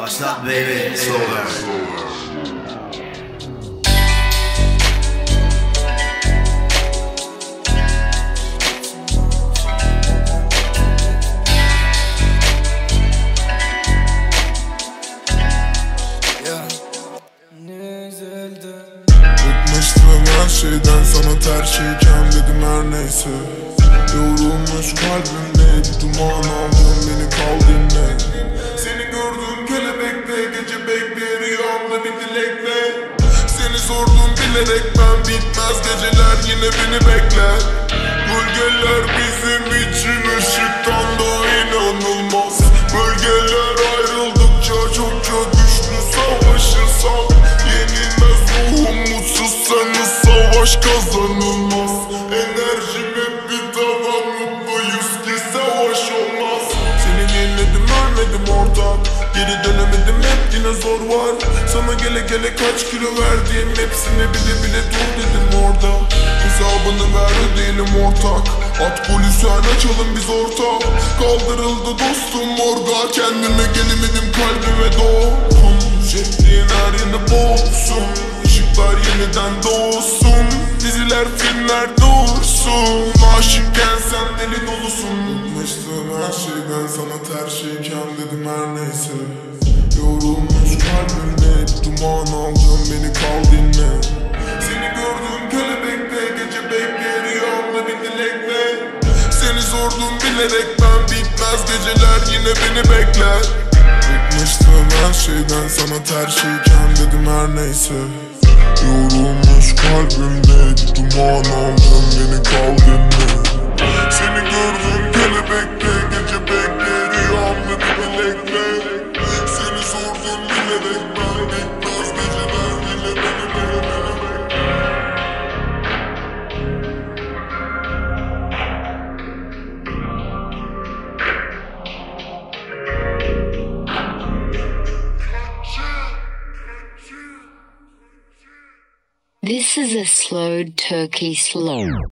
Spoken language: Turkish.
Başlat baby, slower. Bıkmıştım her şeyden, sana tersiyken dedim her neyse. Yorulmuş kalbimdeydi, duman aldın beni, kal dinle. Seni gördüm kelebekle, gece bekle, rüyamda bir dilekle. Seni sordum bilerek, ben bitmez geceler yine beni bekler. Bölgeler bizim için ışıktan da inanılmaz. Bölgeler ayrıldıkça çokça güçlü savaşırsak yenilmez ruhum, mutsuzsanız savaş kazanılmaz. Enerjim hep bir tavan, mutluyuz ki savaş olmaz. Seni yeniledim, ölmedim ortak, geri dönemedim, hep yine zor var. Sana gele gele kaç kilo verdim, hepsini bile bile dur dedim orada. Hesabını ver ödeyelim ortak, at polisi açalım biz ortak. Kaldırıldı dostum orada, kendime gelemedim, kalbime doğdum. Şeklin her yeni boğulsun, ışıklar yeniden doğsun. Diziler filmler dursun, aşıkken sen deli dolusun. Bıkmıştım her şeyden, sana tersiyken dedim her neyse. Yorulmuş kalbimde duman aldın beni, kal dinle. Seni gördüm kelebekle, gece bekle, rüyamda bir dilekle. Seni sordum bilerek, ben bitmez geceler yine beni bekler. Bıkmıştım her şeyden, sana tersiyken dedim her neyse. Yorulmuş kalbimde duman aldın beni, kal dinle. Seni gördüm kelebekle, gece bekle, rüyamda bir dilekle. Seni sordum bilerek, ben bitmez geceler yine beni bekler. This is a slowed turkey slow.